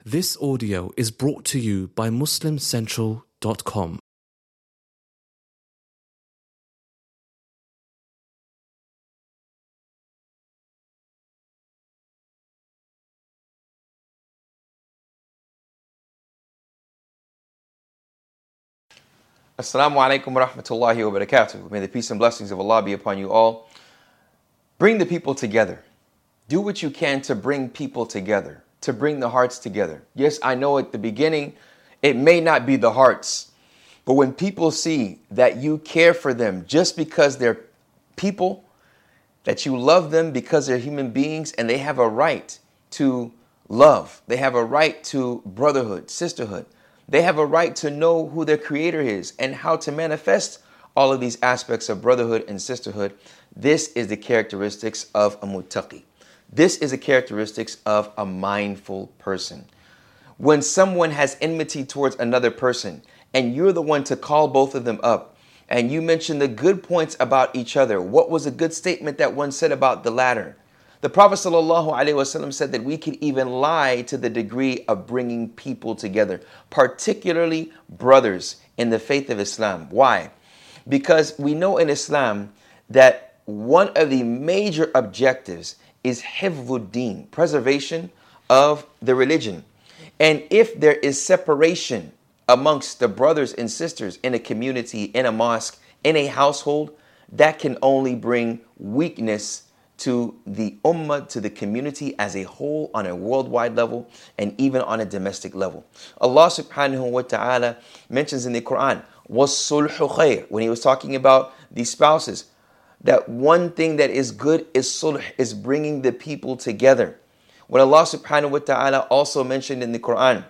This audio is brought to you by MuslimCentral.com. Assalamu alaikum wa rahmatullahi wa barakatuh. May the peace and blessings of Allah be upon you all. Bring the people together. Do what you can to bring people together, to bring the hearts together. Yes, I know at the beginning, it may not be the hearts, but when people see that you care for them just because they're people, that you love them because they're human beings and they have a right to love, they have a right to brotherhood, sisterhood, they have a right to know who their creator is and how to manifest all of these aspects of brotherhood and sisterhood. This is the characteristics of a muttaqi. This is the characteristics of a mindful person. When someone has enmity towards another person and you're the one to call both of them up and you mention the good points about each other, what was a good statement that one said about the latter? The Prophet ﷺ said that we could even lie to the degree of bringing people together, particularly brothers in the faith of Islam. Why? Because we know in Islam that one of the major objectives is hifdhuddin, preservation of the religion. And if there is separation amongst the brothers and sisters in a community, in a mosque, in a household, that can only bring weakness to the ummah, to the community as a whole on a worldwide level and even on a domestic level. Allah subhanahu wa ta'ala mentions in the Quran, وَالصُّلْحُ خَيْرٌ, when he was talking about the spouses, that one thing that is good is sulh, is bringing the people together. When Allah subhanahu wa ta'ala also mentioned in the Quran,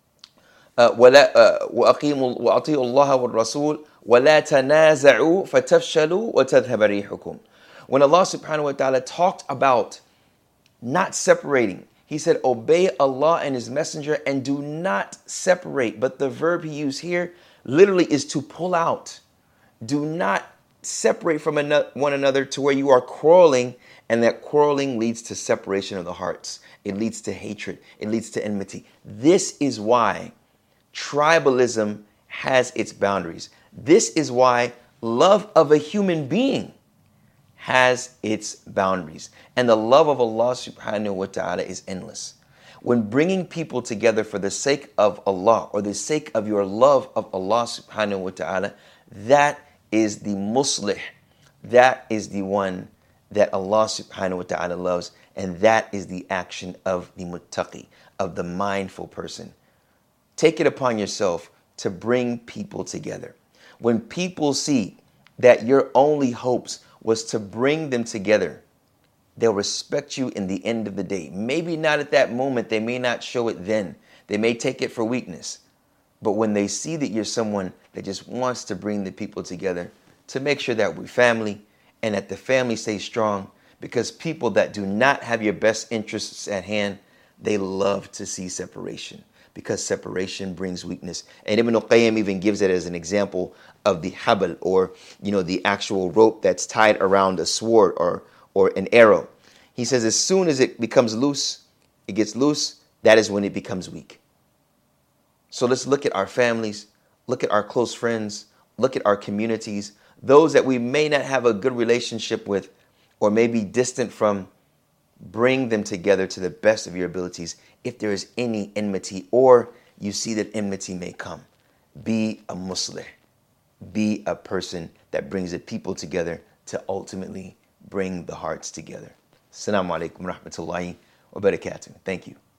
وَأَطِيعُوا اللَّهَ وَالرَّسُولَ وَلَا تَنَازَعُوا فَتَفْشَلُوا وَتَذْهَبَ رِيحُكُمْ. When Allah subhanahu wa ta'ala talked about not separating, he said, obey Allah and his messenger and do not separate. But the verb he used here literally is to pull out. Do not separate from one another to where you are quarreling, and that quarreling leads to separation of the hearts. It leads to hatred. It leads to enmity. This is why tribalism has its boundaries. This is why love of a human being has its boundaries. And the love of Allah subhanahu wa ta'ala is endless. When bringing people together for the sake of Allah or the sake of your love of Allah subhanahu wa ta'ala, that is the muslih. That is the one that Allah subhanahu wa ta'ala loves. And that is the action of the muttaqi, of the mindful person. Take it upon yourself to bring people together. When people see that your only hopes was to bring them together, they'll respect you in the end of the day. Maybe not at that moment. They may not show it then. They may take it for weakness. But when they see that you're someone that just wants to bring the people together, to make sure that we're family and that the family stays strong, because people that do not have your best interests at hand, they love to see separation, because separation brings weakness. And Ibn al-Qayyim even gives it as an example of the habal, or the actual rope that's tied around a sword or an arrow. He says as soon as it becomes loose, it gets loose, that is when it becomes weak. So let's look at our families, look at our close friends, look at our communities, those that we may not have a good relationship with or may be distant from. Bring them together to the best of your abilities. If there is any enmity or you see that enmity may come, be a muslih. Be a person that brings the people together to ultimately bring the hearts together. Assalamu alaikum wa rahmatullahi wa barakatuh. Thank you.